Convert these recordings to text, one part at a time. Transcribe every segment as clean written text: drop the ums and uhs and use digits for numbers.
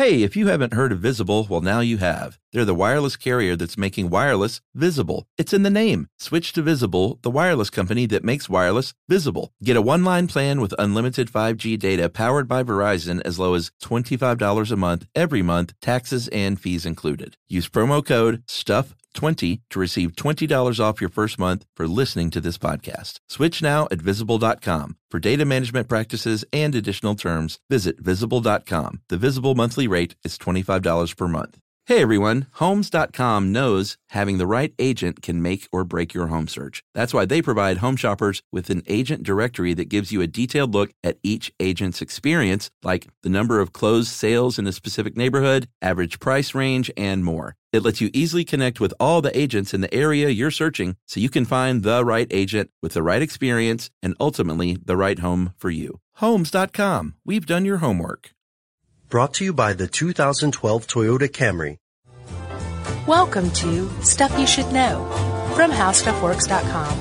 Hey, if you haven't heard of Visible, well, now you have. They're the wireless carrier that's making wireless visible. It's in the name. Switch to Visible, the wireless company that makes wireless visible. Get a one-line plan with unlimited 5G data powered by Verizon as low as $25 a month every month, taxes and fees included. Use promo code STUFF20 to receive $20 off your first month for listening to this podcast. Switch now at Visible.com. For data management practices and additional terms, visit Visible.com. The Visible monthly rate is $25 per month. Hey everyone, Homes.com knows having the right agent can make or break your home search. That's why they provide home shoppers with an agent directory that gives you a detailed look at each agent's experience, like the number of closed sales in a specific neighborhood, average price range, and more. It lets you easily connect with all the agents in the area you're searching so you can find the right agent with the right experience and ultimately the right home for you. Homes.com. We've done your homework. Brought to you by the 2012 Toyota Camry. Welcome to Stuff You Should Know from HowStuffWorks.com.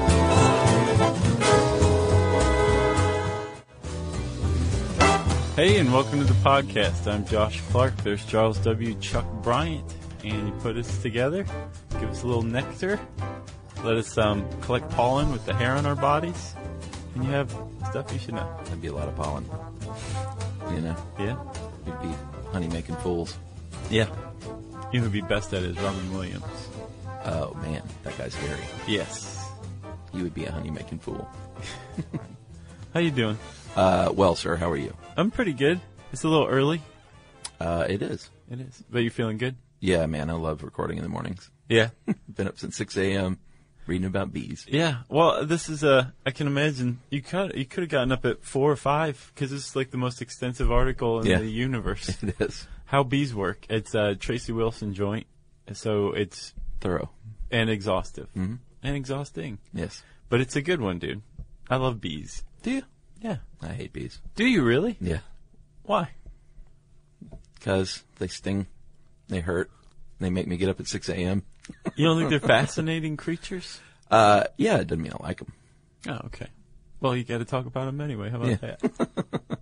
Hey, and welcome to the podcast. I'm Josh Clark. There's Charles W. Chuck Bryant. And you put us together, give us a little nectar, let us collect pollen with the hair on our bodies, and you have stuff you should know. That'd be a lot of pollen. You know? Yeah. We'd be honey-making fools. Yeah. You know who'd be best at it is Robin Williams. Oh, man. That guy's scary. Yes. You would be a honey-making fool. How you doing? Well, sir, how are you? I'm pretty good. It's a little early. It is. It is. But you feeling good? Yeah, man, I love recording in the mornings. Yeah. Been up since 6 a.m. reading about bees. Yeah. Well, this is I can imagine you could have gotten up at 4 or 5 because this is like the most extensive article in the universe. It is. How bees work. It's Tracy Wilson joint, so it's thorough and exhaustive and exhausting. Yes. But it's a good one, dude. I love bees. Do you? Yeah. I hate bees. Do you really? Yeah. Why? Because they sting. They hurt. They make me get up at 6 a.m. You don't think they're fascinating creatures? Yeah, it doesn't mean I like them. Oh, okay. Well, you got to talk about them anyway. How about that?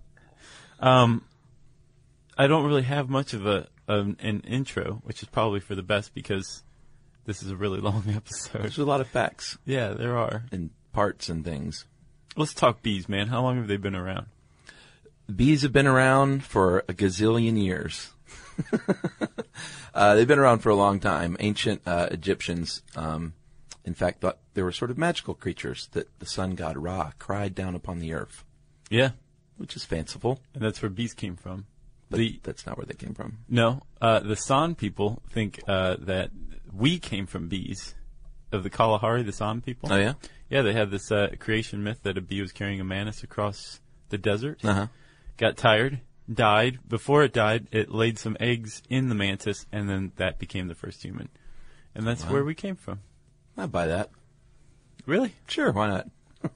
I don't really have much of an intro, which is probably for the best because this is a really long episode. There's a lot of facts. Yeah, there are. And parts and things. Let's talk bees, man. How long have they been around? Bees have been around for a gazillion years. They've been around for a long time. Ancient Egyptians, in fact, thought they were sort of magical creatures that the sun god Ra cried down upon the earth. Yeah. Which is fanciful. And that's where bees came from. But that's not where they came from. No. The San people think that we came from bees, of the Kalahari, the San people. Oh, yeah? Yeah, they have this creation myth that a bee was carrying a mantis across the desert, got tired, died. Before it died, it laid some eggs in the mantis, and then that became the first human. And that's where we came from. I'd buy that. Really? Sure, why not?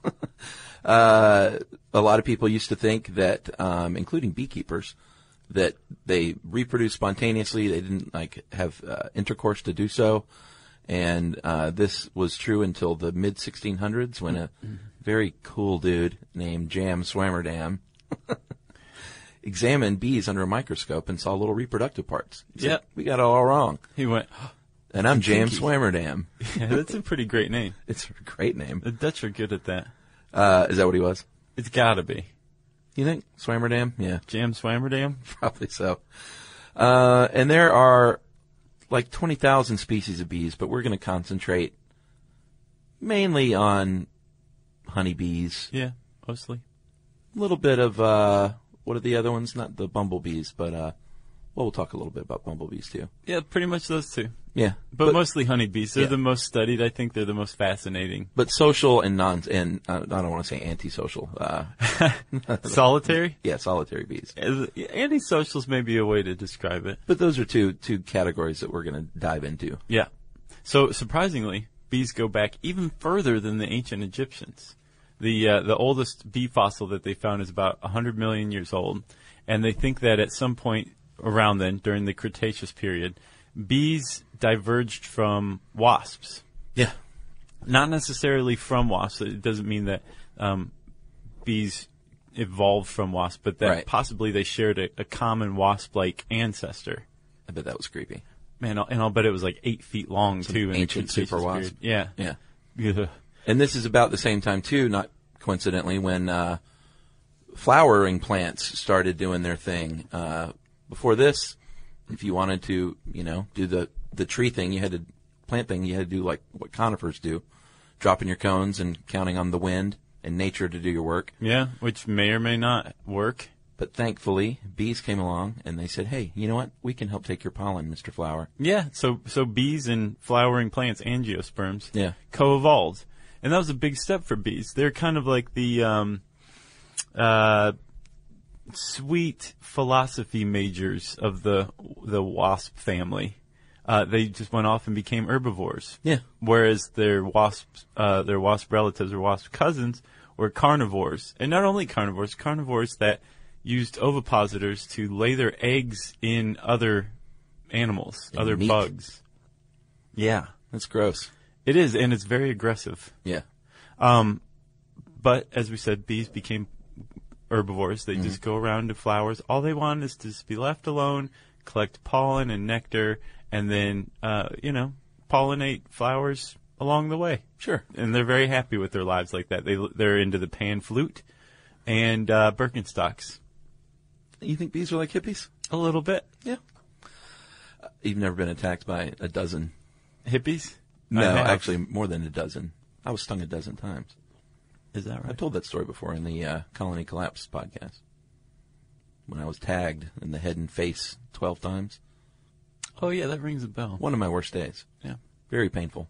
A lot of people used to think that, including beekeepers, that they reproduced spontaneously. They didn't have intercourse to do so. And this was true until the mid-1600s when a very cool dude named Jan Swammerdam examined bees under a microscope and saw little reproductive parts. Yeah. We got it all wrong. He went, and I'm James Swammerdam. Yeah, that's a pretty great name. It's a great name. The Dutch are good at that. Is that what he was? It's gotta be. You think? Swammerdam? Yeah. Jam Swammerdam? Probably so. And there are like 20,000 species of bees, but we're going to concentrate mainly on honeybees. Yeah, mostly. A little bit of, what are the other ones? Not the bumblebees, but, we'll talk a little bit about bumblebees too. Yeah, pretty much those two. Yeah. But mostly honeybees. They're the most studied. I think they're the most fascinating. But social and I don't want to say antisocial. Solitary? Yeah, solitary bees. Antisocials may be a way to describe it. But those are two categories that we're going to dive into. Yeah. So surprisingly, bees go back even further than the ancient Egyptians. The oldest bee fossil that they found is about 100 million years old, and they think that at some point around then, during the Cretaceous period, bees diverged from wasps. Yeah. Not necessarily from wasps. It doesn't mean that bees evolved from wasps, but that Right. possibly they shared a common wasp-like ancestor. I bet that was creepy. Man, and I'll bet it was like 8 feet long too. In the ancient Cretaceous super wasp. period. Yeah. Yeah. Yeah. And this is about the same time, too, not coincidentally, when flowering plants started doing their thing. Before this, if you wanted to, do the tree thing, plant thing, you had to do like what conifers do, dropping your cones and counting on the wind and nature to do your work. Yeah, which may or may not work. But thankfully, bees came along and they said, hey, you know what? We can help take your pollen, Mr. Flower. Yeah, so bees and flowering plants, angiosperms, Yeah. co-evolved. And that was a big step for bees. They're kind of like the sweet philosophy majors of the wasp family. They just went off and became herbivores. Yeah. Whereas their wasp relatives or wasp cousins were carnivores. And not only carnivores that used ovipositors to lay their eggs in other animals, And other meat. bugs. Yeah. That's gross. It is, and it's very aggressive. Yeah. But as we said, bees became herbivores. They just go around to flowers. All they want is to just be left alone, collect pollen and nectar, and then, pollinate flowers along the way. Sure. And they're very happy with their lives like that. They're into the pan flute and Birkenstocks. You think bees are like hippies? A little bit. Yeah. You've never been attacked by a dozen? Hippies? No, I have. actually more than a dozen. I was stung a dozen times. Is that I've right? told that story before in the Colony Collapse podcast. When I was tagged in the head and face 12 times. Oh, yeah, that rings a bell. One of my worst days. Yeah. Very painful.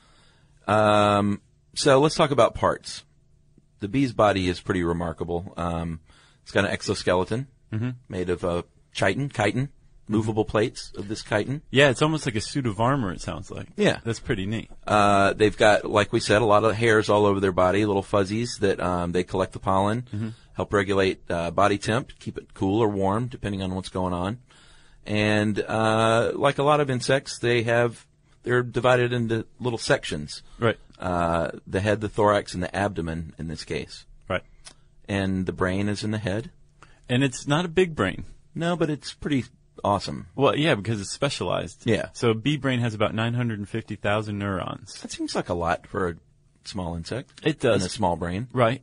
So let's talk about parts. The bee's body is pretty remarkable. It's got an exoskeleton made of chitin, movable plates of this chitin. Yeah, it's almost like a suit of armor, it sounds like. Yeah. That's pretty neat. They've got, like we said, a lot of hairs all over their body, little fuzzies that they collect the pollen, help regulate body temp, keep it cool or warm, depending on what's going on. And like a lot of insects, they're divided into little sections. Right. The head, the thorax, and the abdomen in this case. Right. And the brain is in the head. And it's not a big brain. No, but it's pretty awesome. Well, yeah, because it's specialized. Yeah. So a bee brain has about 950,000 neurons. That seems like a lot for a small insect. It does. And a small brain. Right.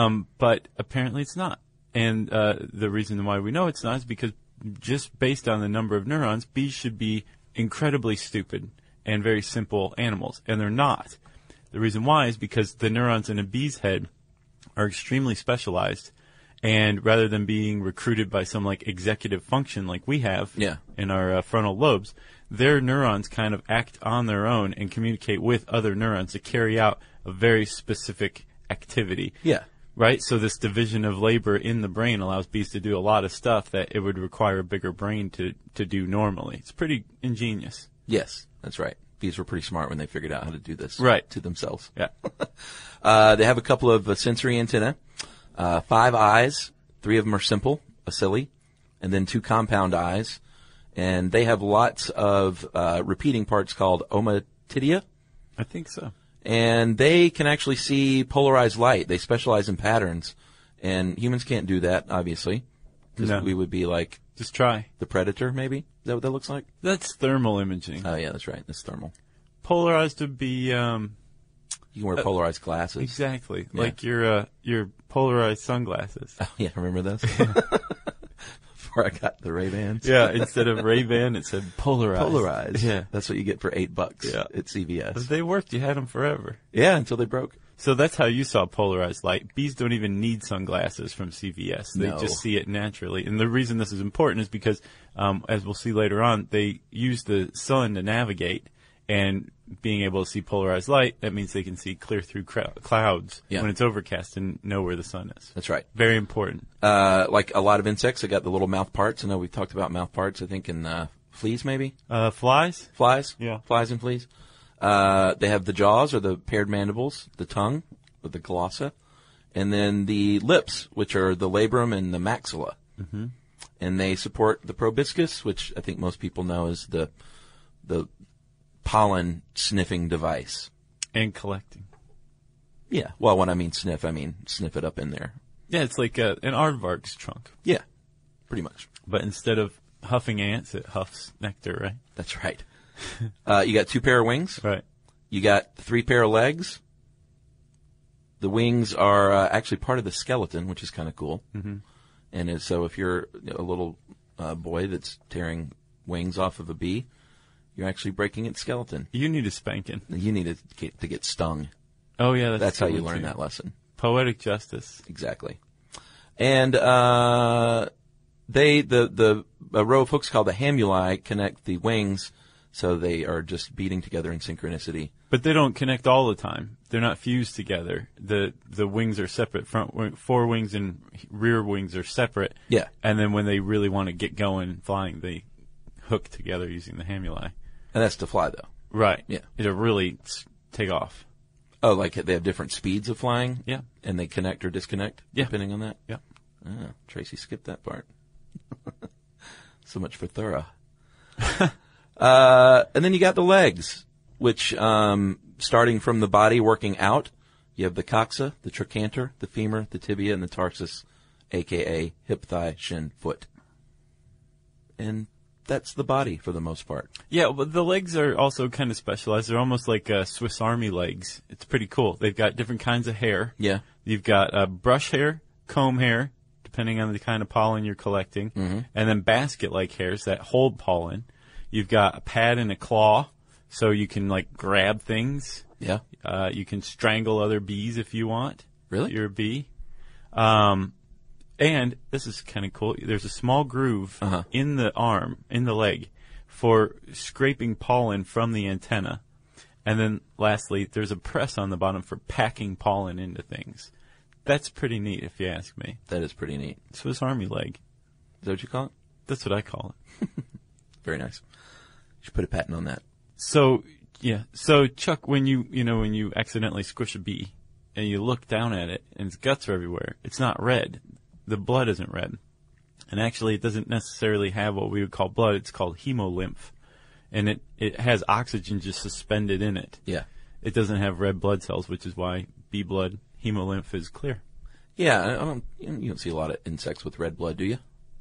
But apparently it's not. And the reason why we know it's not is because just based on the number of neurons, bees should be incredibly stupid and very simple animals. And they're not. The reason why is because the neurons in a bee's head are extremely specialized. And rather than being recruited by some like executive function like we have in our frontal lobes, their neurons kind of act on their own and communicate with other neurons to carry out a very specific activity. Yeah. Right? So this division of labor in the brain allows bees to do a lot of stuff that it would require a bigger brain to do normally. It's pretty ingenious. Yes, that's right. Bees were pretty smart when they figured out how to do this to themselves. Yeah. They have a couple of sensory antennae, 5 eyes, 3 of them are simple, ocelli, and then 2 compound eyes. And they have lots of repeating parts called ommatidia. I think so. And they can actually see polarized light. They specialize in patterns. And humans can't do that, obviously. Because we would be like... Just try. The Predator, maybe? Is that what that looks like? That's thermal imaging. Oh, yeah, that's right. That's thermal. Polarized would be... you can wear polarized glasses. Exactly. Yeah. Like your polarized sunglasses. Oh, yeah, remember those? Before I got the Ray-Bans. Yeah, instead of Ray-Ban, it said polarized. Polarized. Yeah. That's what you get for $8 at CVS. But they worked. You had them forever. Yeah, until they broke. So that's how you saw polarized light. Bees don't even need sunglasses from CVS. They just see it naturally. And the reason this is important is because, as we'll see later on, they use the sun to navigate. And being able to see polarized light, that means they can see clear through clouds when it's overcast and know where the sun is. That's right. Very important. Like a lot of insects, they got the little mouth parts. I know we've talked about mouth parts, I think, in fleas, maybe? Flies? Flies? Yeah. Flies and fleas. They have the jaws, or the paired mandibles, the tongue, or the glossa, and then the lips, which are the labrum and the maxilla. Mm-hmm. And they support the proboscis, which I think most people know is the pollen sniffing device. And collecting. Yeah. Well, when I mean sniff it up in there. Yeah, it's like an aardvark's trunk. Yeah, pretty much. But instead of huffing ants, it huffs nectar, right? That's right. You got 2 pair of wings. Right. You got 3 pair of legs. The wings are actually part of the skeleton, which is kind of cool. Mm-hmm. And so if you're a little boy that's tearing wings off of a bee, you're actually breaking its skeleton. You need a spanking. You need to get stung. Oh, yeah. That's how you learn that lesson. Poetic justice. Exactly. And a row of hooks called the hamuli connect the wings, so they are just beating together in synchronicity. But they don't connect all the time. They're not fused together. The wings are separate. Fore wings and rear wings are separate. Yeah. And then when they really want to get going flying, they hook together using the hamuli. And that's to fly, though. Right. Yeah. It'll really take off. Oh, like they have different speeds of flying? Yeah. And they connect or disconnect? Yeah. Depending on that? Yeah. Ah, Tracy skipped that part. So much for thorough. And then you got the legs, which, starting from the body working out, you have the coxa, the trochanter, the femur, the tibia, and the tarsus, a.k.a. hip, thigh, shin, foot. And that's the body for the most part. Yeah, but the legs are also kind of specialized. They're almost like Swiss Army legs. It's pretty cool. They've got different kinds of hair. Yeah. You've got brush hair, comb hair, depending on the kind of pollen you're collecting, and then basket-like hairs that hold pollen. You've got a pad and a claw, so you can, like, grab things. Yeah. You can strangle other bees if you want. Really? You're a bee. And this is kind of cool. There's a small groove in the arm, in the leg, for scraping pollen from the antenna. And then lastly, there's a press on the bottom for packing pollen into things. That's pretty neat, if you ask me. That is pretty neat. Swiss Army leg. Is that what you call it? That's what I call it. Very nice. You should put a patent on that. So, yeah. So, Chuck, when you accidentally squish a bee and you look down at it and its guts are everywhere, it's not red. The blood isn't red. And actually, it doesn't necessarily have what we would call blood. It's called hemolymph. And it has oxygen just suspended in it. Yeah. It doesn't have red blood cells, which is why bee blood, hemolymph, is clear. Yeah, you don't see a lot of insects with red blood, do you?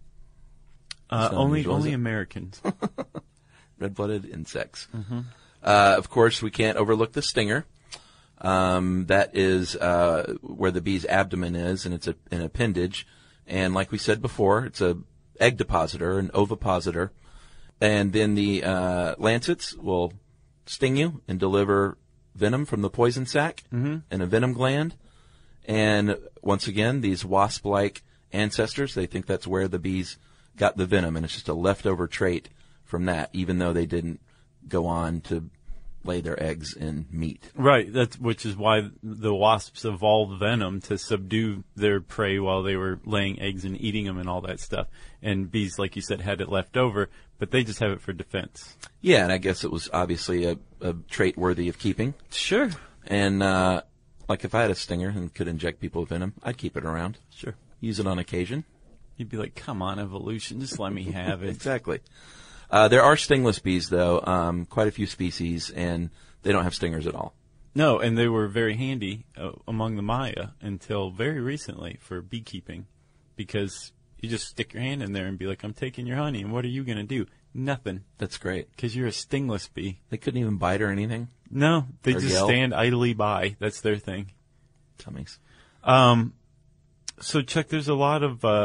Only Americans. Red-blooded insects. Mm-hmm. Of course, we can't overlook the stinger. That is where the bee's abdomen is, and it's an appendage. And like we said before, it's a egg depositor, an ovipositor. And then the lancets will sting you and deliver venom from the poison sac and a venom gland. And once again, these wasp-like ancestors, they think that's where the bees got the venom, and it's just a leftover trait from that, even though they didn't go on to lay their eggs in meat. Right, which is why the wasps evolved venom to subdue their prey while they were laying eggs and eating them and all that stuff. And bees, like you said, had it left over, but they just have it for defense. Yeah, and I guess it was obviously a trait worthy of keeping. Sure. And like if I had a stinger and could inject people with venom, I'd keep it around. Sure. Use it on occasion. You'd be like, come on, evolution, just let me have it. Exactly. There are stingless bees, though, quite a few species, and they don't have stingers at all. No, and they were very handy among the Maya until very recently for beekeeping, because you just stick your hand in there and be like, I'm taking your honey, and what are you going to do? Nothing. That's great. Because you're a stingless bee. They couldn't even bite or anything? No, they or just yell? stand idly by. That's their thing. Tummies. So, Chuck, there's a lot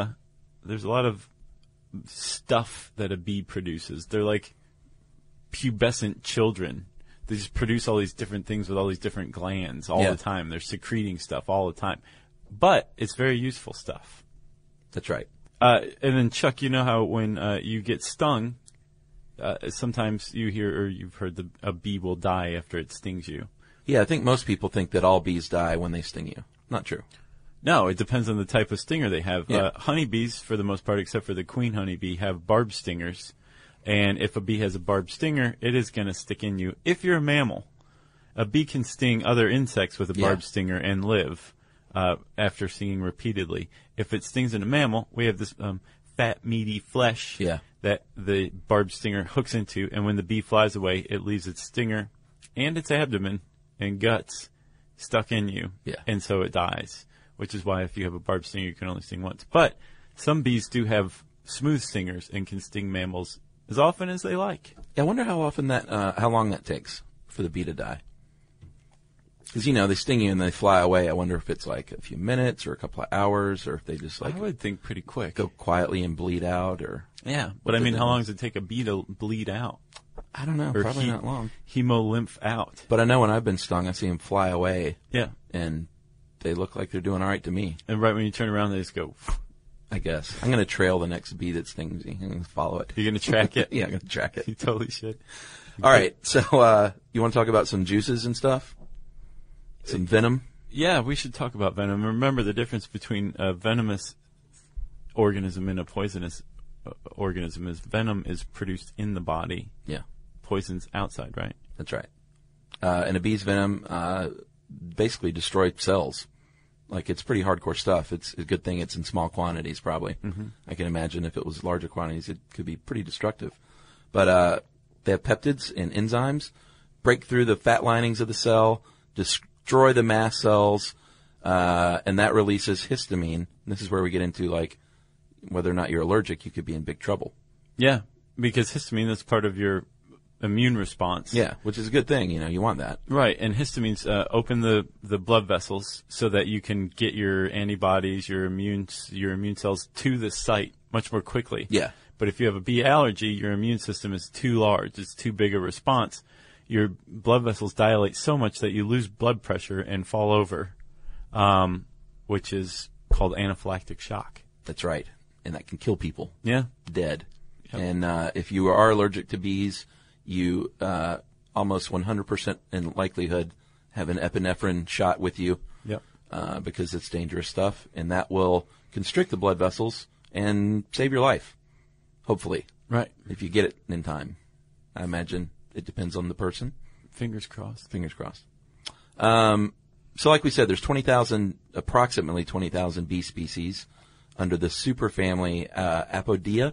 of stuff that a bee produces. They're like pubescent children. They just produce all these different things with all these different glands all the time. They're secreting stuff all the time. But it's very useful stuff. That's right. And then, Chuck, you know how when you get stung, sometimes you hear or you've heard a bee will die after it stings you. Yeah, I think most people think that all bees die when they sting you. Not true. No, it depends on the type of stinger they have. Yeah. Honeybees, for the most part, except for the queen honeybee, have barbed stingers. And if a bee has a barbed stinger, it is going to stick in you. If you're a mammal, a bee can sting other insects with a barbed stinger and live after stinging repeatedly. If it stings in a mammal, we have this fat, meaty flesh that the barbed stinger hooks into. And when the bee flies away, it leaves its stinger and its abdomen and guts stuck in you. Yeah. And so it dies. which is why if you have a barbed stinger, you can only sting once. But some bees do have smooth stingers and can sting mammals as often as they like. I wonder how long that takes for the bee to die. Because, they sting you and they fly away. I wonder if it's like a few minutes or a couple of hours, or if they just I would think pretty quick. go quietly and bleed out, or... Yeah, but I mean, how long does it take a bee to bleed out? I don't know, Or probably not long. Hemolymph out. But I know when I've been stung, I see them fly away, Yeah. and they look like they're doing all right to me, And right when you turn around, they just go, I guess. I'm going to trail the next bee that stings me. I'm going to follow it. you're going to track it? Yeah, I'm going to track it. You totally should. All right, so you want to talk about some juices and stuff? Some venom? Yeah, we should talk about venom. Remember the difference between a venomous organism and a poisonous organism is venom is produced in the body. Yeah, Poison's outside, right? that's right. And a bee's venom basically destroys cells. Like, it's pretty hardcore stuff. It's a good thing it's in small quantities, probably. Mm-hmm. I can imagine if it was larger quantities, it could be pretty destructive. But they have peptids and enzymes, break through the fat linings of the cell, destroy the mast cells, and that releases histamine. This is where we get into, like, whether or not you're allergic, you could be in big trouble. Yeah, because histamine is part of your immune response. Yeah, which is a good thing. You want that. Right, and histamines open the blood vessels so that you can get your antibodies, your immune cells to the site much more quickly. Yeah. But if you have a bee allergy, your immune system is too large. It's too big a response. Your blood vessels dilate so much that you lose blood pressure and fall over, which is called anaphylactic shock. That's right. And that can kill people. Yeah. Dead. Yep. And if you are allergic to bees, you almost 100% in likelihood have an epinephrine shot with you. Yep. Because it's dangerous stuff, and that will constrict the blood vessels and save your life, hopefully. Right. If you get it in time. I imagine it depends on the person. Fingers crossed. Fingers crossed. So like we said, there's approximately 20,000 bee species under the superfamily Apodia,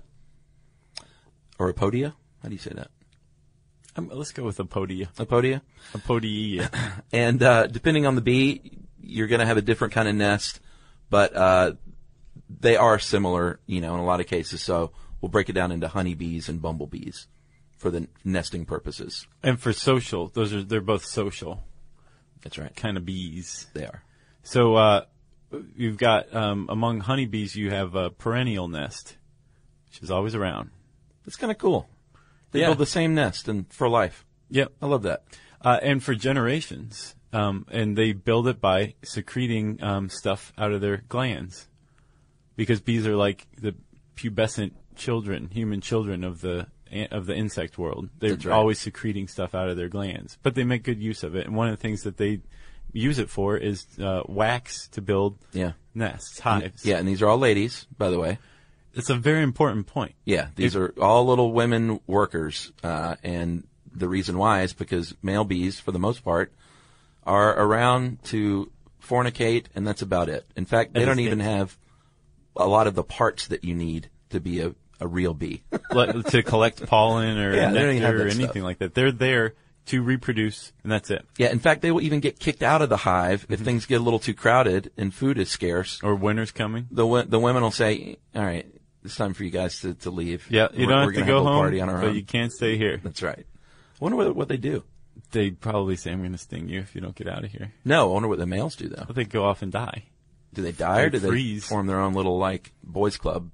or Apodia. How do you say that? Let's go with Apodia. Apodia? Apodia. And depending on the bee, you're going to have a different kind of nest, but they are similar, in a lot of cases. So we'll break it down into honeybees and bumblebees for the nesting purposes. And for social, they're both social. That's right. Kind of bees. They are. So you've got among honeybees, you have a perennial nest, which is always around. That's kind of cool. They build the same nest and for life. Yep. I love that. And for generations. And they build it by secreting stuff out of their glands. Because bees are like the pubescent children, human children of the insect world. They're That's right. always secreting stuff out of their glands. But they make good use of it. And one of the things that they use it for is wax to build nests, hives. Yeah, and these are all ladies, by the way. It's a very important point. Yeah, these are all little women workers, and the reason why is because male bees, for the most part, are around to fornicate, and that's about it. In fact, they don't even have a lot of the parts that you need to be a real bee. To collect pollen or they don't even have nectar or that anything stuff. like that. They're there to reproduce, and that's it. Yeah, in fact, they will even get kicked out of the hive if things get a little too crowded and food is scarce. Or winter's coming. The women will say, all right, it's time for you guys to leave. Yeah, you don't have to go home, party on our but own. you can't stay here. That's right. I wonder what they do. They'd probably say, I'm going to sting you if you don't get out of here. No, I wonder what the males do, though. But they go off and die. Do they die, or do they freeze. form their own little, boys club?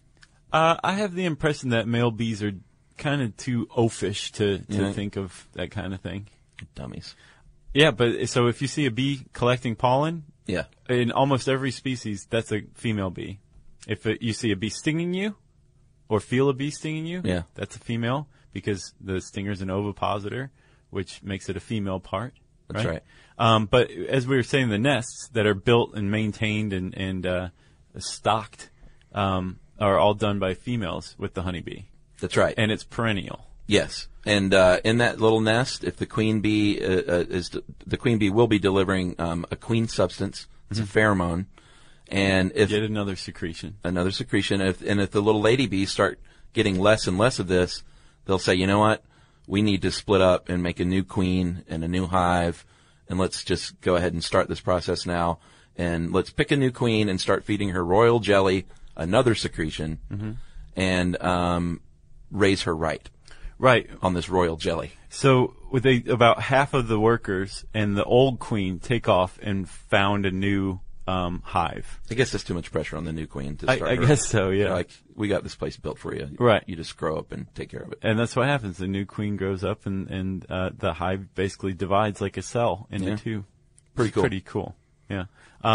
I have the impression that male bees are kind of too oafish to think of that kind of thing. Dummies. Yeah, but so if you see a bee collecting pollen, Yeah. in almost every species, that's a female bee. If you see a bee stinging you, or feel a bee stinging you, that's a female, because the stinger's an ovipositor, which makes it a female part. That's right. But as we were saying, the nests that are built and maintained and stocked are all done by females with the honeybee. That's right. And it's perennial. Yes. And in that little nest, if the queen bee the queen bee will be delivering a queen substance. It's a pheromone. And if Yet another secretion. Another secretion. If the little lady bees start getting less and less of this, they'll say, you know what? We need to split up and make a new queen and a new hive, and let's just go ahead and start this process now. and let's pick a new queen and start feeding her royal jelly, another secretion, and raise her right Right. on this royal jelly. So about half of the workers and the old queen take off and found a new hive. I guess that's too much pressure on the new queen to I start. her. guess so, yeah. They're like, we got this place built for you. Right. You just grow up and take care of it. And that's what happens. The new queen grows up, and the hive basically divides like a cell into two. Pretty cool. Pretty cool. Yeah.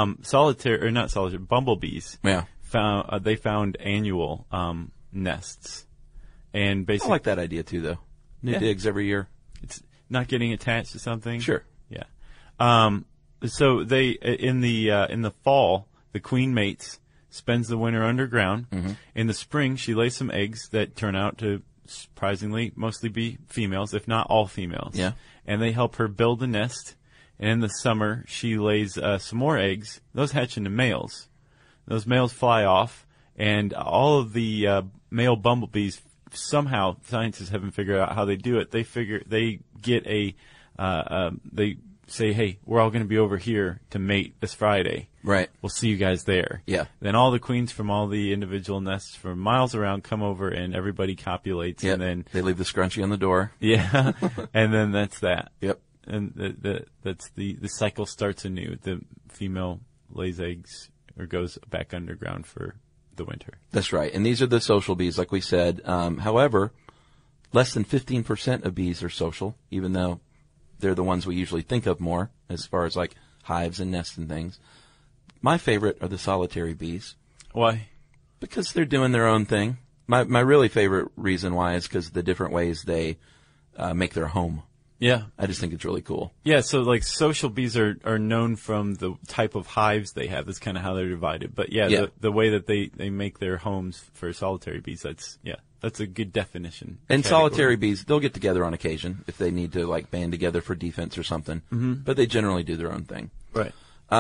Bumblebees. Yeah. They found annual nests, and I basically like that idea too, though. New digs every year. it's not getting attached to something. Sure. Yeah. So they in the fall, the queen mates, spends the winter underground. Mm-hmm. In the spring, she lays some eggs that turn out to surprisingly mostly be females, if not all females. Yeah. And they help her build a nest. And in the summer, she lays some more eggs. Those hatch into males. Those males fly off, and all of the male bumblebees, somehow scientists haven't figured out how they do it. They get they say, hey, we're all going to be over here to mate this Friday. Right. We'll see you guys there. Yeah. Then all the queens from all the individual nests from miles around come over, and everybody copulates. Yep. And then, They leave the scrunchie on the door. yeah, and then that's that. Yep. And that's the cycle starts anew. The female lays eggs or goes back underground for the winter. That's right. And these are the social bees, like we said. However, less than 15% of bees are social, even though they're the ones we usually think of more as far as like hives and nests and things. My favorite are the solitary bees Why? because they're doing their own thing. My really favorite reason why is because the different ways they make their home. Yeah. I just think it's really cool. Yeah, so like social bees are known from the type of hives they have. That's kind of how they're divided. But Yeah. the way that they make their homes for solitary bees, that's a good definition. And category. solitary bees, they'll get together on occasion if they need to like band together for defense or something. Mm-hmm. But they generally do their own thing. Right.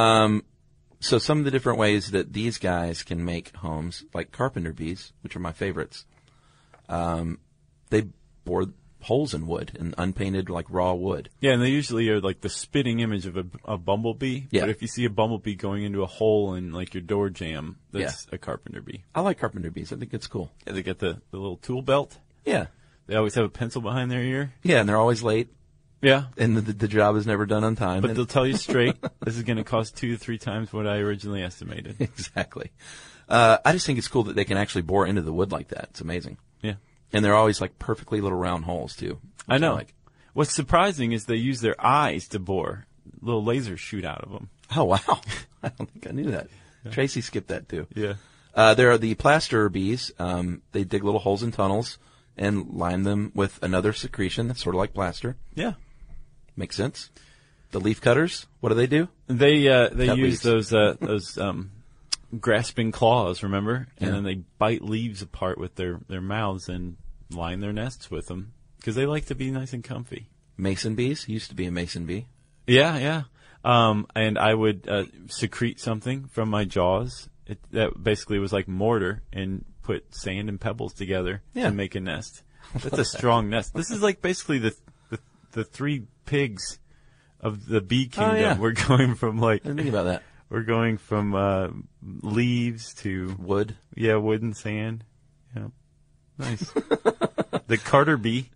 So some of the different ways that these guys can make homes, like carpenter bees, which are my favorites, they bore holes in wood, in unpainted like raw wood. Yeah, and they usually are like the spitting image of a bumblebee. Yeah. But if you see a bumblebee going into a hole in like your door jamb, that's a carpenter bee. I like carpenter bees. I think it's cool. Yeah, they get the little tool belt. Yeah. They always have a pencil behind their ear. Yeah, and they're always late, Yeah. and the job is never done on time. But and- they'll tell you straight, this is going to cost 2 to 3 times what I originally estimated. Exactly. I just think it's cool that they can actually bore into the wood like that. It's amazing. Yeah. And they're always like perfectly little round holes too. I know. Like, What's surprising is they use their eyes to bore. Little lasers shoot out of them. oh wow, I don't think I knew that. Tracy skipped that too. Yeah. There are the plaster bees. They dig little holes in tunnels and line them with another secretion that's sort of like plaster. Yeah. Makes sense. The leaf cutters, what do? They Cut use leaves. those grasping claws, remember? And Yeah. then they bite leaves apart with their mouths and line their nests with them because they like to be nice and comfy. Mason bees. Used to be a mason bee. Yeah, yeah. And I would secrete something from my jaws. That basically was like mortar and put sand and pebbles together Yeah. to make a nest. That's a strong nest. This is like basically the 3 pigs of the bee kingdom. yeah. We're going from I didn't think about that. we're going from leaves to Wood. wood and sand. Yeah, nice. The Carter bee.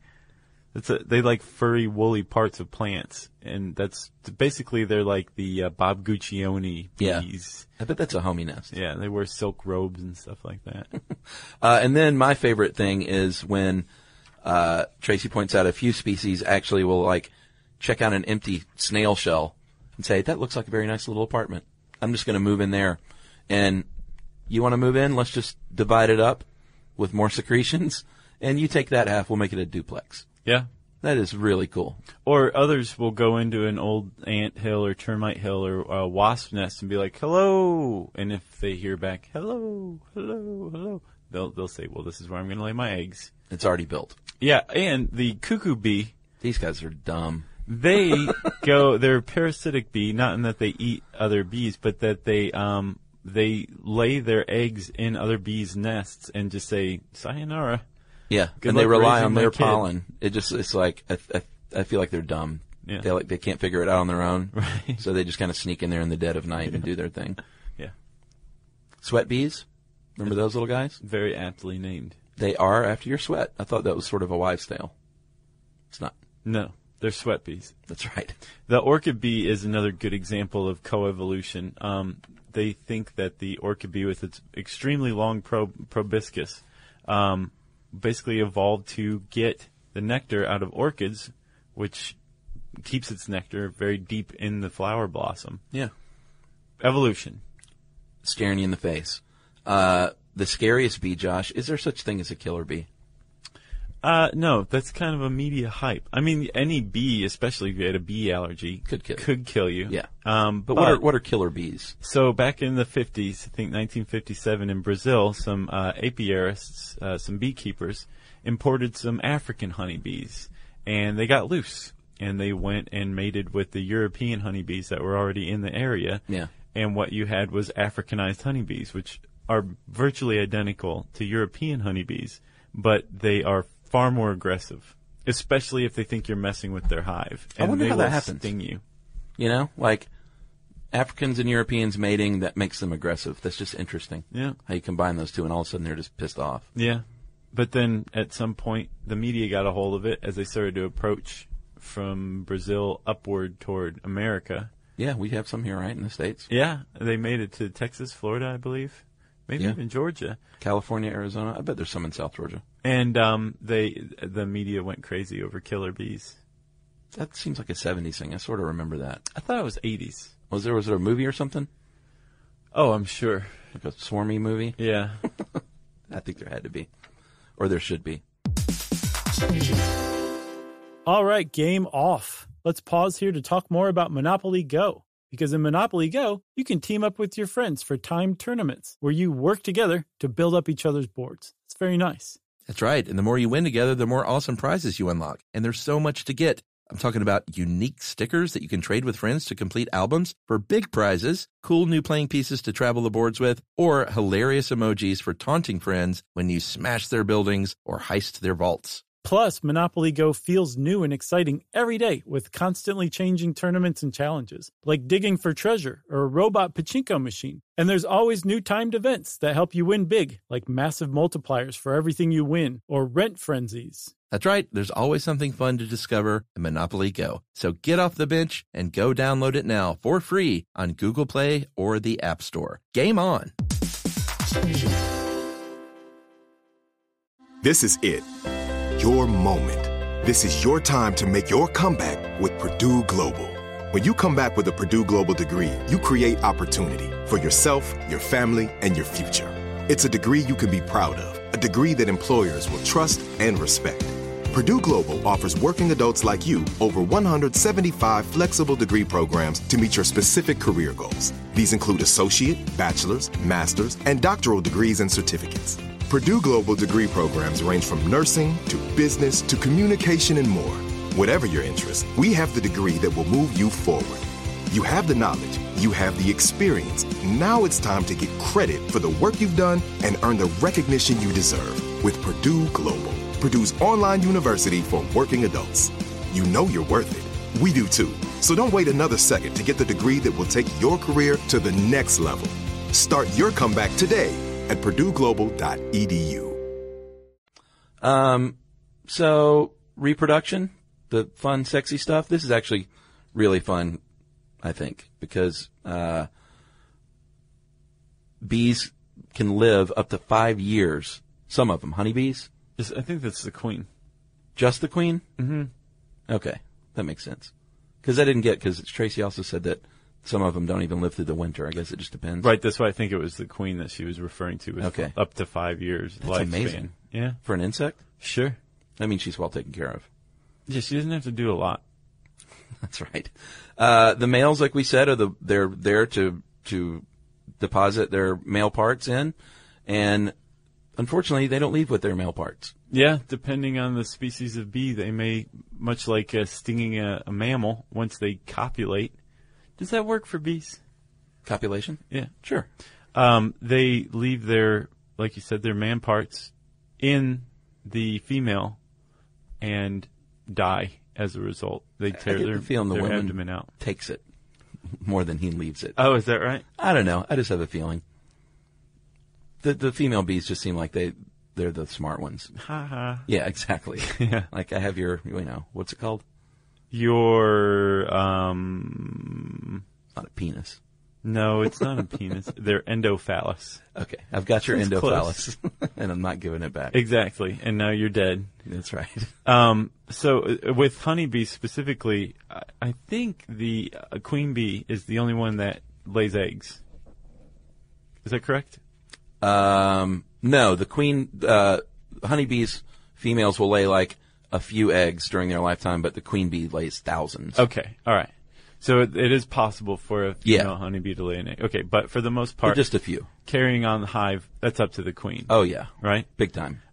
They like furry, woolly parts of plants, and that's basically they're like the Bob Guccione Yeah. bees. I bet that's a homie nest. Yeah, they wear silk robes and stuff like that. And then my favorite thing is when Tracy points out a few species actually will like check out an empty snail shell and say, that looks like a very nice little apartment. I'm just going to move in there. And you want to move in? Let's just divide it up with more secretions. And you take that half, we'll make it a duplex. Yeah. That is really cool. Or others will go into an old ant hill or termite hill or a wasp nest and be like, hello. And if they hear back, hello, hello, hello, they'll say, well, this is where I'm going to lay my eggs. It's already built. Yeah. And the cuckoo bee, These guys are dumb. they're a parasitic bee, not in that they eat other bees, but that they lay their eggs in other bees' nests and just say, sayonara. Yeah, Good and they luck rely raising on my their kid. pollen. It's like, I feel like they're dumb. Yeah. They can't figure it out on their own. Right. So they just kind of sneak in there in the dead of night and do their thing. Yeah. Sweat bees? Remember those little guys? Very aptly named. They are after your sweat. I thought that was sort of a wives' tale. It's not. No, they're sweat bees. That's right. The orchid bee is another good example of coevolution. They think that the orchid bee, with its extremely long proboscis, basically evolved to get the nectar out of orchids, which keeps its nectar very deep in the flower blossom. Yeah. Evolution. Staring you in the face. The scariest bee, Josh, is there such thing as a killer bee? No, that's kind of a media hype. I mean, any bee, especially if you had a bee allergy, Could kill you. Yeah. But what are killer bees? So back in the 50s, I think 1957 in Brazil, some apiarists, some beekeepers, imported some African honeybees, and they got loose, and they went and mated with the European honeybees that were already in the area. Yeah. And what you had was Africanized honeybees, which are virtually identical to European honeybees, but they are far more aggressive, especially if they think you're messing with their hive. And I wonder they how that will happens. sting you. You know, like Africans and Europeans mating, that makes them aggressive. That's just interesting. Yeah. How you combine those two and all of a sudden they're just pissed off. Yeah. But then at some point, the media got a hold of it as they started to approach from Brazil upward toward America. Yeah, we have some here, right, in the States? Yeah. They made it to Texas, Florida, I believe. Maybe Yeah. even Georgia. California, Arizona. I bet there's some in South Georgia. And the media went crazy over killer bees. That seems like a 70s thing. I sort of remember that. I thought it was 80s. Was there a movie or something? Oh, I'm sure. Like a swarmy movie? Yeah. I think there had to be. Or there should be. All right, game off. Let's pause here to talk more about Monopoly Go. Because in Monopoly Go, you can team up with your friends for timed tournaments where you work together to build up each other's boards. It's very nice. That's right. And the more you win together, the more awesome prizes you unlock. And there's so much to get. I'm talking about unique stickers that you can trade with friends to complete albums for big prizes, cool new playing pieces to travel the boards with, or hilarious emojis for taunting friends when you smash their buildings or heist their vaults. Plus, Monopoly Go feels new and exciting every day with constantly changing tournaments and challenges, like digging for treasure or a robot pachinko machine. And there's always new timed events that help you win big, like massive multipliers for everything you win or rent frenzies. That's right. There's always something fun to discover in Monopoly Go. So get off the bench and go download it now for free on Google Play or the App Store. Game on. This is it. Your moment. This is your time to make your comeback with Purdue Global. When you come back with a Purdue Global degree, you create opportunity for yourself, your family, and your future. It's a degree you can be proud of, a degree that employers will trust and respect. Purdue Global offers working adults like you over 175 flexible degree programs to meet your specific career goals. These include associate, bachelor's, master's, and doctoral degrees and certificates. Purdue Global degree programs range from nursing to business to communication and more. Whatever your interest, we have the degree that will move you forward. You have the knowledge, you have the experience. Now it's time to get credit for the work you've done and earn the recognition you deserve with Purdue Global, Purdue's online university for working adults. You know you're worth it. We do too. So don't wait another second to get the degree that will take your career to the next level. Start your comeback today at purdueglobal.edu. So reproduction, the fun, sexy stuff. This is actually really fun, I think, because bees can live up to 5 years. Some of them, honeybees. I think that's the queen. Just the queen? Mm-hmm. Okay, that makes sense. Because I didn't get, because Tracy also said that some of them don't even live through the winter. I guess it just depends. Right, that's why I think it was the queen that she was referring to. With Okay. Up to 5 years That's lifespan. amazing. Yeah. For an insect? Sure. That means she's well taken care of. Yeah, she doesn't have to do a lot. That's right. The males, like we said, they're there to deposit their male parts in, and unfortunately, they don't leave with their male parts. Yeah, depending on the species of bee, they may, much like stinging a mammal, once they copulate. Does that work for bees? Copulation? Yeah. Sure. They leave their, like you said, their man parts in the female and die as a result. They tear I get their, the feeling the their woman abdomen out. takes it more than he leaves it. Oh, is that right? I don't know. I just have a feeling. The female bees just seem like they're the smart ones. Ha ha. Yeah, exactly. Yeah. Like I have your, what's it called? Your, Not a penis. no, it's not a penis. They're endophallus. Okay, I've got your That's endophallus, and I'm not giving it back. Exactly. And now you're dead. That's right. So with honeybees specifically, I think the queen bee is the only one that lays eggs. Is that correct? No, the queen, honeybees, females will lay like a few eggs during their lifetime, but the queen bee lays thousands. Okay. All right. So it is possible for a female honeybee to lay an egg. Okay. But for the most part, But just a few. carrying on the hive, that's up to the queen. Oh yeah. Right? Big time.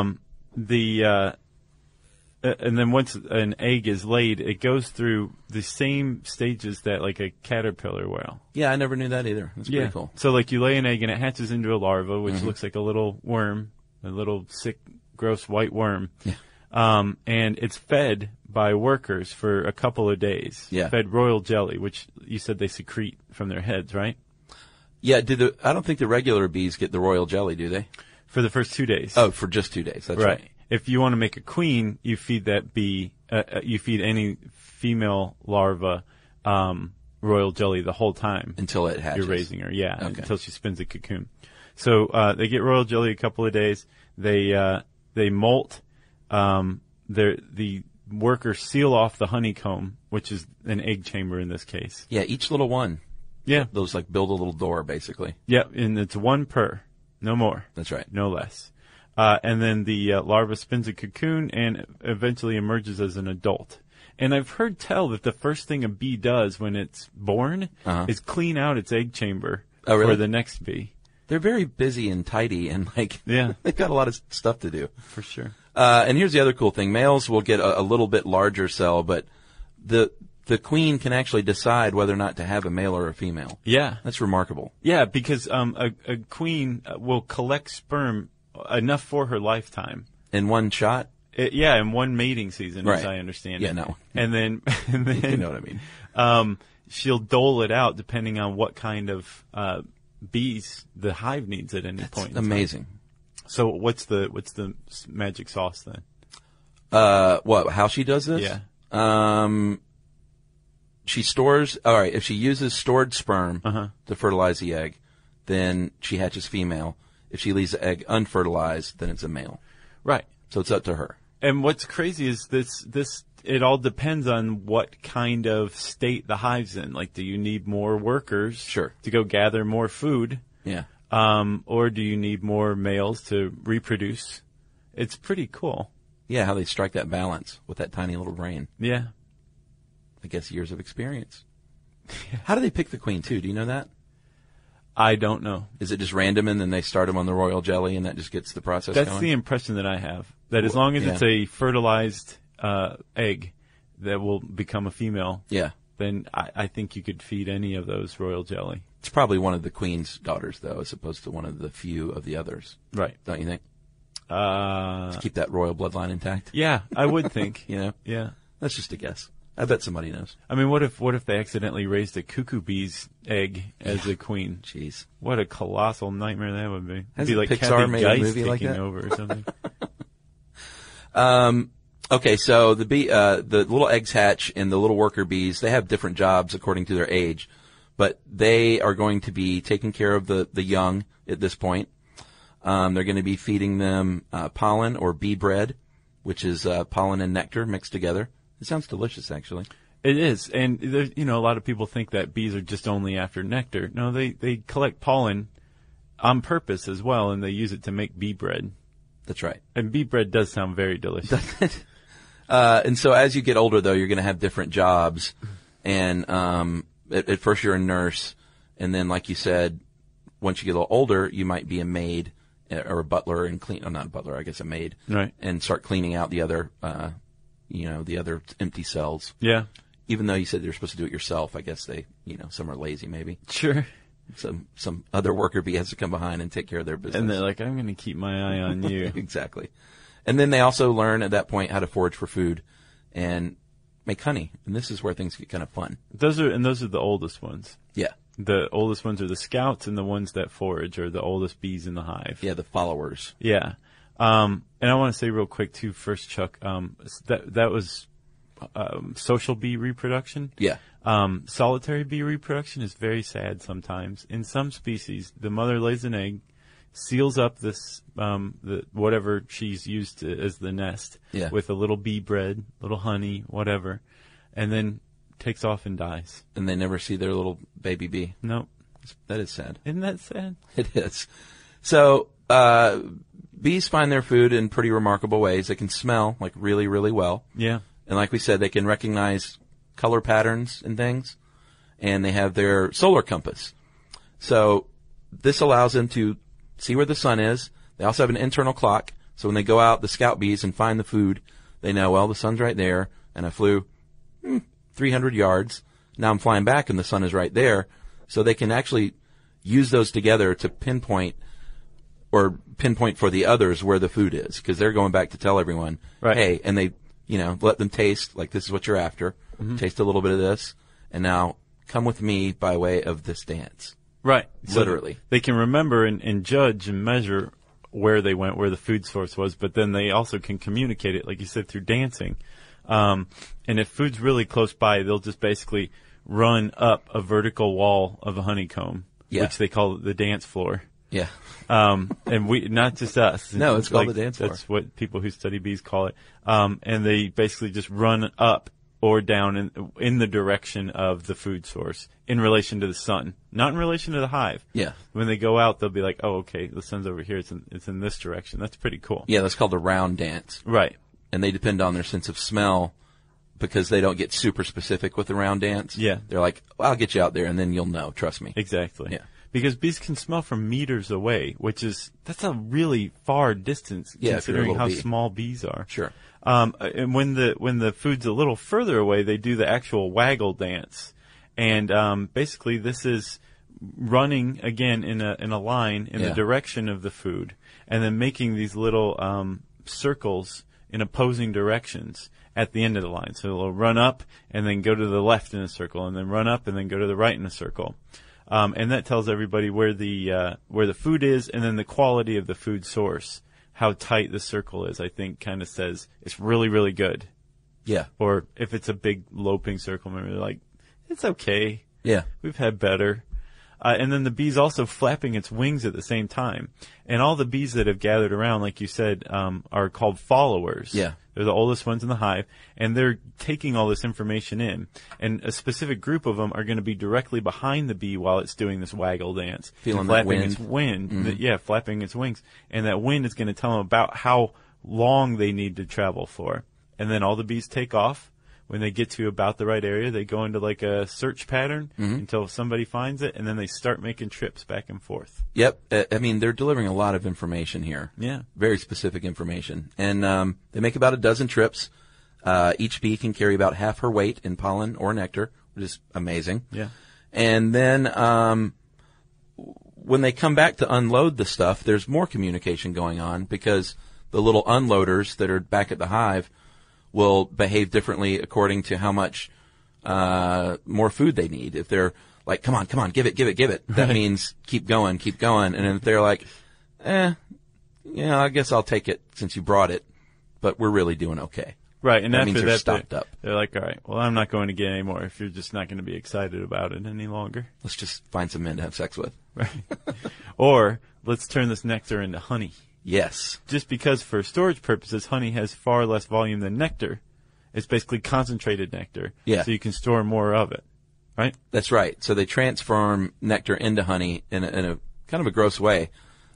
And then once an egg is laid, it goes through the same stages that like a caterpillar will. Yeah, I never knew that either. That's pretty cool. So like you lay an egg and it hatches into a larva, which looks like a little worm, a little sick, gross white worm. Yeah. And it's fed by workers for a couple of days. Yeah. Fed royal jelly, which you said they secrete from their heads, right? Yeah, I don't think the regular bees get the royal jelly, do they? For the first 2 days. Oh, for just 2 days. That's right. If you want to make a queen, you feed that bee, you feed any female larva, royal jelly the whole time. Until it hatches. You're raising her, yeah, Okay. until she spins a cocoon. So, they get royal jelly a couple of days. They molt, the workers seal off the honeycomb, which is an egg chamber in this case. Yeah, each little one. Yeah. Those like build a little door, basically. Yep, and it's one per. No more. That's right. No less. And then the larva spins a cocoon and eventually emerges as an adult. And I've heard tell that the first thing a bee does when it's born is clean out its egg chamber for the next bee. They're very busy and tidy and Yeah. they've got a lot of stuff to do. For sure. And here's the other cool thing. Males will get a little bit larger cell, but the queen can actually decide whether or not to have a male or a female. Yeah. That's remarkable. Yeah, because a queen will collect sperm enough for her lifetime. In one shot? In one mating season, as Right. I understand Yeah, it. no. And then You know what I mean. she'll dole it out depending on what kind of bees the hive needs at any point. in time. Amazing. So what's the magic sauce then? How she does this? Yeah. She stores, alright, if she uses stored sperm to fertilize the egg, then she hatches female. If she leaves the egg unfertilized, then it's a male. Right. So it's up to her. And what's crazy is this it all depends on what kind of state the hive's in. Like, do you need more workers Sure. to go gather more food? Yeah. Or do you need more males to reproduce? It's pretty cool. Yeah, how they strike that balance with that tiny little brain. Yeah. I guess years of experience. How do they pick the queen, too? Do you know that? I don't know. Is it just random and then they start them on the royal jelly and that just gets the process That's going? the impression that I have. That as long as it's a fertilized egg that will become a female, Yeah. then I think you could feed any of those royal jelly. It's probably one of the queen's daughters, though, as opposed to one of the few of the others. Right. Don't you think? To keep that royal bloodline intact. Yeah, I would think. You know? Yeah. That's just a guess. I bet somebody knows. I mean, what if they accidentally raised a cuckoo bee's egg as a queen? Jeez. What a colossal nightmare that would be. It'd Hasn't be like Pixar Kathy made a Geist movie like taking that? over or something. Okay, so the little eggs hatch and the little worker bees, they have different jobs according to their age, but they are going to be taking care of the young at this point. They're going to be feeding them pollen or bee bread, which is pollen and nectar mixed together. It sounds delicious, actually. It is, and there's, a lot of people think that bees are just only after nectar. No, they collect pollen on purpose as well, and they use it to make bee bread. That's right. And bee bread does sound very delicious. And so as you get older, though, you're going to have different jobs. And at first you're a nurse, and then, like you said, once you get a little older, you might be a maid or a butler and clean. Oh, not a butler, I guess a maid. Right. And start cleaning out the other, the other empty cells. Yeah. Even though you said you're supposed to do it yourself, I guess they, some are lazy maybe. Sure. Some other worker bee has to come behind and take care of their business. And they're like, I'm going to keep my eye on you. Exactly. And then they also learn at that point how to forage for food. And make honey. And this is where things get kind of fun. Those are the oldest ones. Yeah. The oldest ones are the scouts, and the ones that forage are the oldest bees in the hive. Yeah, the followers. Yeah. And I want to say real quick too, first, Chuck, that was social bee reproduction. Yeah. Solitary bee reproduction is very sad sometimes. In some species, the mother lays an egg, seals up this whatever she's used as the nest with a little bee bread, little honey, whatever, and then takes off and dies. And they never see their little baby bee. Nope. That is sad. Isn't that sad? It is. So bees find their food in pretty remarkable ways. They can smell like really, really well. Yeah. And like we said, they can recognize color patterns and things. And they have their solar compass. So this allows them to see where the sun is. They also have an internal clock. So when they go out, the scout bees, and find the food, they know, well, the sun's right there. And I flew 300 yards. Now I'm flying back and the sun is right there. So they can actually use those together to pinpoint for the others where the food is, because they're going back to tell everyone, right. Hey, and they, let them taste, like, this is what you're after. Mm-hmm. Taste a little bit of this, and now come with me by way of this dance. Right. Literally. So they can remember and judge and measure where they went, where the food source was, but then they also can communicate it, like you said, through dancing. And if food's really close by, they'll just basically run up a vertical wall of a honeycomb, which they call the dance floor. Yeah. And we, not just us. No, it's called the dance floor. That's what people who study bees call it. And they basically just run up or down in the direction of the food source in relation to the sun, not in relation to the hive. Yeah. When they go out, they'll be like, oh, okay, the sun's over here. It's in this direction. That's pretty cool. Yeah, that's called a round dance. Right. And they depend on their sense of smell because they don't get super specific with the round dance. Yeah. They're like, well, I'll get you out there and then you'll know. Trust me. Exactly. Yeah. Because bees can smell from meters away, that's a really far distance considering how small bees are. Sure. And when the food's a little further away, they do the actual waggle dance. And basically this is running again in a line in the direction of the food, and then making these little circles in opposing directions at the end of the line. So it'll run up and then go to the left in a circle, and then run up and then go to the right in a circle. And that tells everybody where the food is, and then the quality of the food source, how tight the circle is, I think kind of says it's really, really good. Yeah. Or if it's a big loping circle, maybe they're like, it's okay. Yeah. We've had better. And then the bees also flapping its wings at the same time. And all the bees that have gathered around, like you said, are called followers. Yeah. They're the oldest ones in the hive, and they're taking all this information in. And a specific group of them are going to be directly behind the bee while it's doing this waggle dance. Feeling flapping that wind. its wind. Mm-hmm. Flapping its wings. And that wind is going to tell them about how long they need to travel for. And then all the bees take off. When they get to about the right area, they go into like a search pattern until somebody finds it, and then they start making trips back and forth. Yep. I mean, they're delivering a lot of information here. Yeah. Very specific information. And they make about a dozen trips. Each bee can carry about half her weight in pollen or nectar, which is amazing. Yeah. And then when they come back to unload the stuff, there's more communication going on because the little unloaders that are back at the hive will behave differently according to how much more food they need. If they're like, come on, give it, that means keep going. And if they're like, I guess I'll take it since you brought it, but we're really doing okay. Right, and that after means they're that, stocked up. They're like, all right, well, I'm not going to get any more if you're just not going to be excited about it any longer. Let's just find some men to have sex with. Right. Or let's turn this nectar into honey. Yes. Just because for storage purposes, honey has far less volume than nectar. It's basically concentrated nectar. Yeah. So you can store more of it. Right? That's right. So they transform nectar into honey in a kind of a gross way.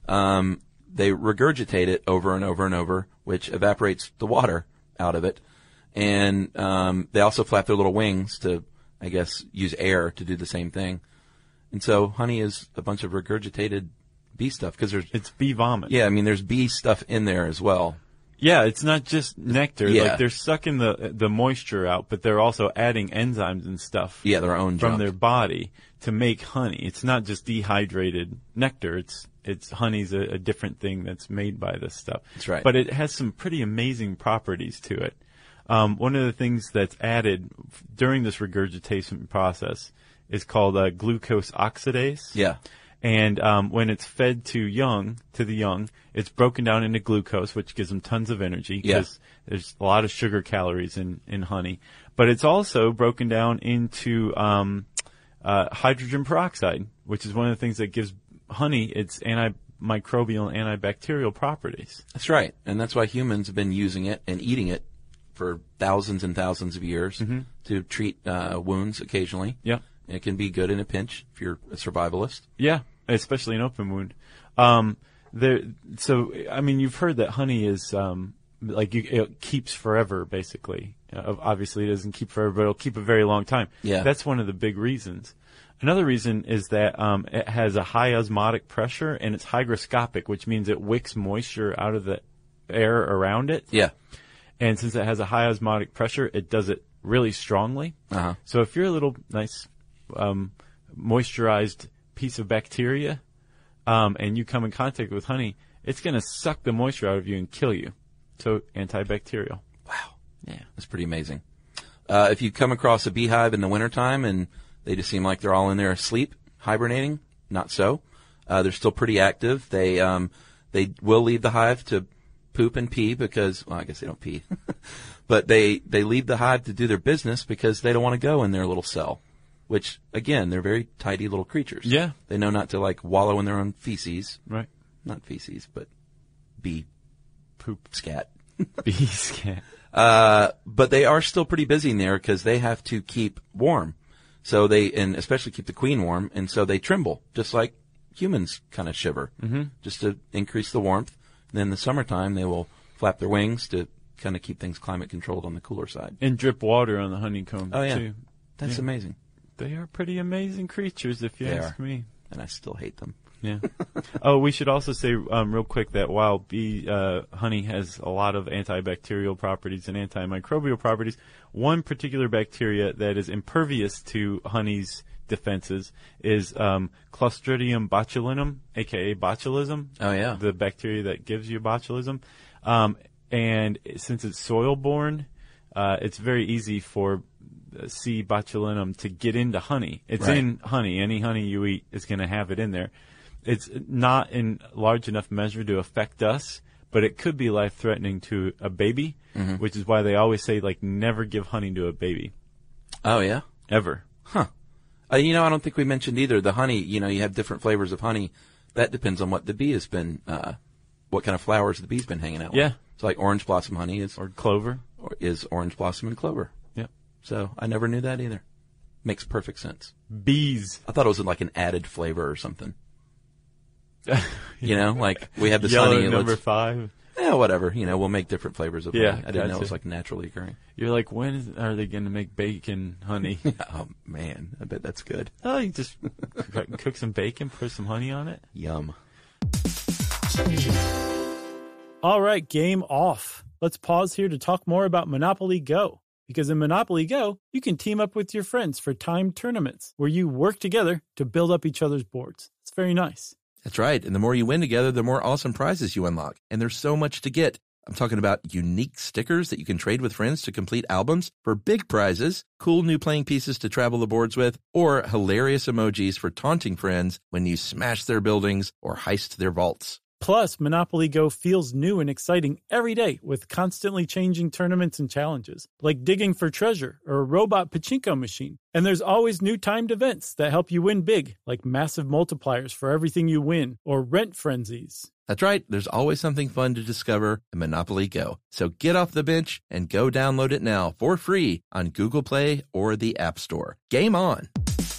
They regurgitate it over and over and over, which evaporates the water out of it. And they also flap their little wings to, I guess, use air to do the same thing. And so honey is a bunch of regurgitated bee stuff because it's bee vomit. Yeah, I mean, there's bee stuff in there as well. Yeah, it's not just nectar. Yeah. Like they're sucking the moisture out, but they're also adding enzymes and stuff. Yeah, their own from junk. their body to make honey. It's not just dehydrated nectar. It's honey's a different thing that's made by this stuff. That's right. But it has some pretty amazing properties to it. One of the things that's added during this regurgitation process is called glucose oxidase. Yeah. And when it's fed to the young, it's broken down into glucose, which gives them tons of energy because there's a lot of sugar calories in honey. But it's also broken down into hydrogen peroxide, which is one of the things that gives honey its antimicrobial and antibacterial properties. That's right. And that's why humans have been using it and eating it for thousands and thousands of years to treat wounds occasionally. Yeah. It can be good in a pinch if you're a survivalist. Yeah, especially an open wound. You've heard that honey is it keeps forever, basically. Obviously, it doesn't keep forever, but it'll keep a very long time. Yeah. That's one of the big reasons. Another reason is that it has a high osmotic pressure, and it's hygroscopic, which means it wicks moisture out of the air around it. Yeah. And since it has a high osmotic pressure, it does it really strongly. Uh-huh. So if you're a little nice moisturized piece of bacteria and you come in contact with honey, it's going to suck the moisture out of you and kill you. So antibacterial. Wow. Yeah. That's pretty amazing. If you come across a beehive in the wintertime and they just seem like they're all in there asleep, hibernating, not so. They're still pretty active. They will leave the hive to poop and pee because, well, I guess they don't pee. But they leave the hive to do their business because they don't want to go in their little cell. Which, again, they're very tidy little creatures. Yeah. They know not to, wallow in their own feces. Right. Not feces, but bee Poop. scat. Bee scat. But they are still pretty busy in there because they have to keep warm. So and especially keep the queen warm, and so they tremble, just like humans kind of shiver, just to increase the warmth. And then in the summertime, they will flap their wings to kind of keep things climate controlled on the cooler side. And drip water on the honeycomb, Oh, yeah. too. That's amazing. They are pretty amazing creatures, if you ask me. And I still hate them. Yeah. Oh, we should also say real quick that while bee honey has a lot of antibacterial properties and antimicrobial properties, one particular bacteria that is impervious to honey's defenses is Clostridium botulinum, a.k.a. botulism. Oh, yeah. The bacteria that gives you botulism. And since it's soil-borne, it's very easy for C. botulinum to get into honey. It's in honey. Any honey you eat is going to have it in there. It's not in large enough measure to affect us, but it could be life-threatening to a baby, which is why they always say, never give honey to a baby. Oh, yeah? Ever. Huh. I don't think we mentioned either. The honey, you have different flavors of honey. That depends on what the bee has been, what kind of flowers the bee's been hanging out with. Yeah. It's like orange blossom honey Or clover. is orange blossom and clover. Yep. So I never knew that either. Makes perfect sense. Bees. I thought it was like an added flavor or something. We have this Yellow honey. number 5. Yeah, whatever. We'll make different flavors of honey. Yeah, I didn't know it gotcha. was naturally occurring. You're like, when are they going to make bacon honey? Oh, man. I bet that's good. Oh, you just cook some bacon, put some honey on it. Yum. All right, game off. Let's pause here to talk more about Monopoly Go. Because in Monopoly Go, you can team up with your friends for timed tournaments where you work together to build up each other's boards. It's very nice. That's right. And the more you win together, the more awesome prizes you unlock. And there's so much to get. I'm talking about unique stickers that you can trade with friends to complete albums for big prizes, cool new playing pieces to travel the boards with, or hilarious emojis for taunting friends when you smash their buildings or heist their vaults. Plus, Monopoly Go feels new and exciting every day with constantly changing tournaments and challenges, like digging for treasure or a robot pachinko machine. And there's always new timed events that help you win big, like massive multipliers for everything you win or rent frenzies. That's right. There's always something fun to discover in Monopoly Go. So get off the bench and go download it now for free on Google Play or the App Store. Game on.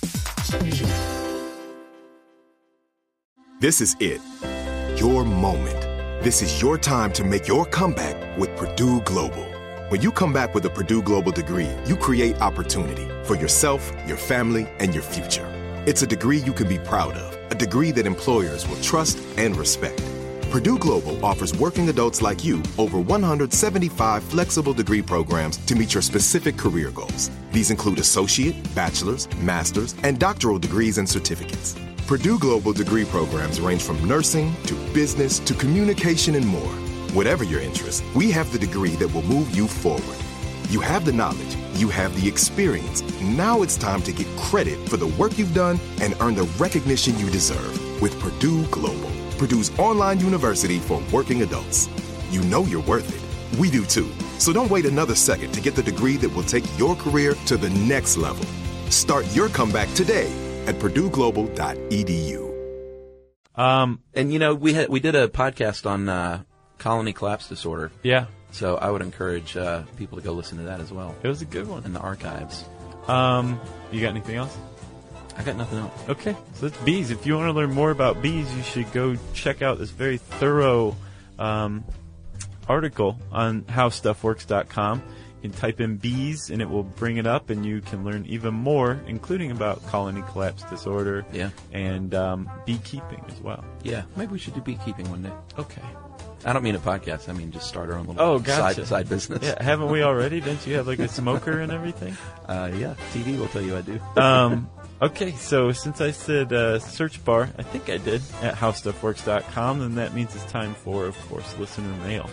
This is it. Your moment. This is your time to make your comeback with Purdue Global. When you come back with a Purdue Global degree, you create opportunity for yourself, your family, and your future. It's a degree you can be proud of, a degree that employers will trust and respect. Purdue Global offers working adults like you over 175 flexible degree programs to meet your specific career goals. These include associate, bachelor's, master's, and doctoral degrees and certificates. Purdue Global degree programs range from nursing to business to communication and more. Whatever your interest, we have the degree that will move you forward. You have the knowledge, you have the experience. Now it's time to get credit for the work you've done and earn the recognition you deserve with Purdue Global, Purdue's online university for working adults. You know you're worth it. We do too. So don't wait another second to get the degree that will take your career to the next level. Start your comeback today at purdueglobal.edu. And you know, we did a podcast on colony collapse disorder. Yeah. So I would encourage people to go listen to that as well. It was a good one. In the archives. You got anything else? I got nothing else. Okay, so that's bees. If you want to learn more about bees, you should go check out this very thorough article on howstuffworks.com. You can type in bees, and it will bring it up, and you can learn even more, including about colony collapse disorder and beekeeping as well. Yeah, maybe we should do beekeeping one day. Okay. I don't mean a podcast. I mean just start our own little side business. Yeah, haven't we already? Don't you have like a smoker and everything? Yeah, TV will tell you I do. Okay, so since I said search bar, I think I did, at howstuffworks.com, then that means it's time for, of course, listener mail.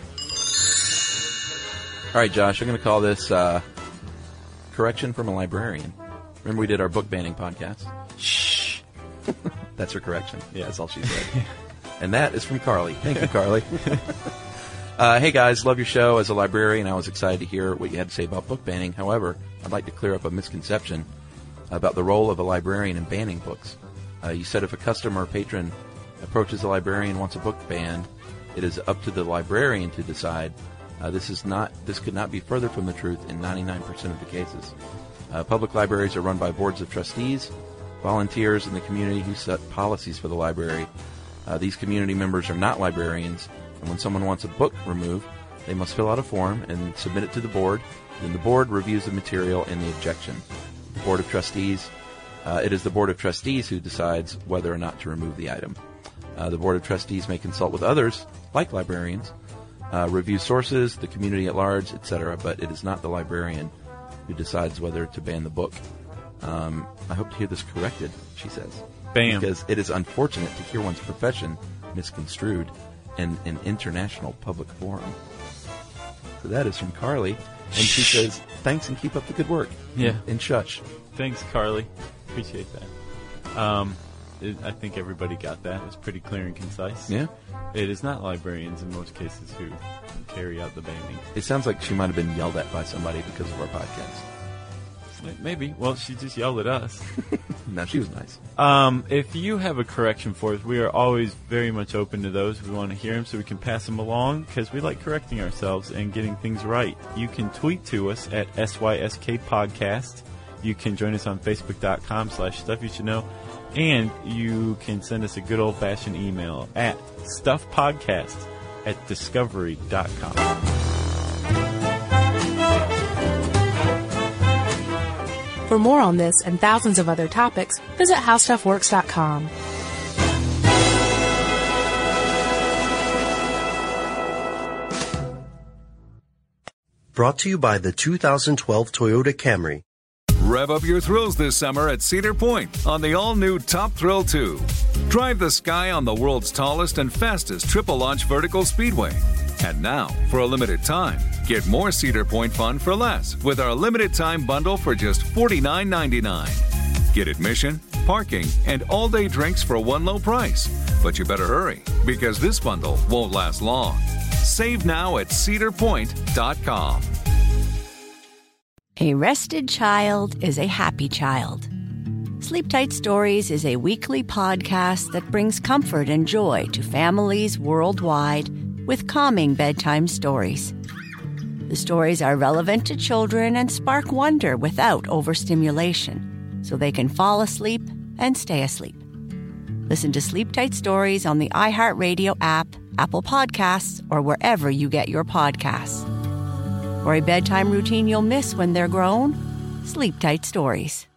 All right, Josh, I'm going to call this Correction from a Librarian. Remember we did our book banning podcast? Shh. That's her correction. Yeah, that's all she said. And that is from Carly. Thank you, Carly. Hey, guys, love your show. As a librarian, I was excited to hear what you had to say about book banning. However, I'd like to clear up a misconception about the role of a librarian in banning books. You said if a customer or patron approaches a librarian and wants a book banned, it is up to the librarian to decide. This could not be further from the truth in 99% of the cases. Public libraries are run by boards of trustees, volunteers in the community who set policies for the library. These community members are not librarians, and when someone wants a book removed, they must fill out a form and submit it to the board. Then the board reviews the material and the objection. The Board of Trustees, it is the Board of Trustees who decides whether or not to remove the item. The Board of Trustees may consult with others, like librarians, review sources, the community at large, etc., but it is not the librarian who decides whether to ban the book. I hope to hear this corrected, she says. Bam. Because it is unfortunate to hear one's profession misconstrued in an international public forum. So that is from Carly, and she says, thanks and keep up the good work. Yeah. And shush. Thanks, Carly. Appreciate that. I think everybody got that. It was pretty clear and concise. Yeah. It is not librarians in most cases who carry out the banning. It sounds like she might have been yelled at by somebody because of our podcast. Maybe. Well, she just yelled at us. No, she was nice. If you have a correction for us, we are always very much open to those. We want to hear them so we can pass them along because we like correcting ourselves and getting things right. You can tweet to us at SYSK Podcast. You can join us on Facebook.com/StuffYouShouldKnow. And you can send us a good old-fashioned email at stuffpodcast@discovery.com. For more on this and thousands of other topics, visit howstuffworks.com. Brought to you by the 2012 Toyota Camry. Rev up your thrills this summer at Cedar Point on the all-new Top Thrill 2. Drive the sky on the world's tallest and fastest triple-launch vertical speedway. And now, for a limited time, get more Cedar Point fun for less with our limited-time bundle for just $49.99. Get admission, parking, and all-day drinks for one low price. But you better hurry, because this bundle won't last long. Save now at cedarpoint.com. A rested child is a happy child. Sleep Tight Stories is a weekly podcast that brings comfort and joy to families worldwide with calming bedtime stories. The stories are relevant to children and spark wonder without overstimulation, so they can fall asleep and stay asleep. Listen to Sleep Tight Stories on the iHeartRadio app, Apple Podcasts, or wherever you get your podcasts. For a bedtime routine you'll miss when they're grown, Sleep Tight Stories.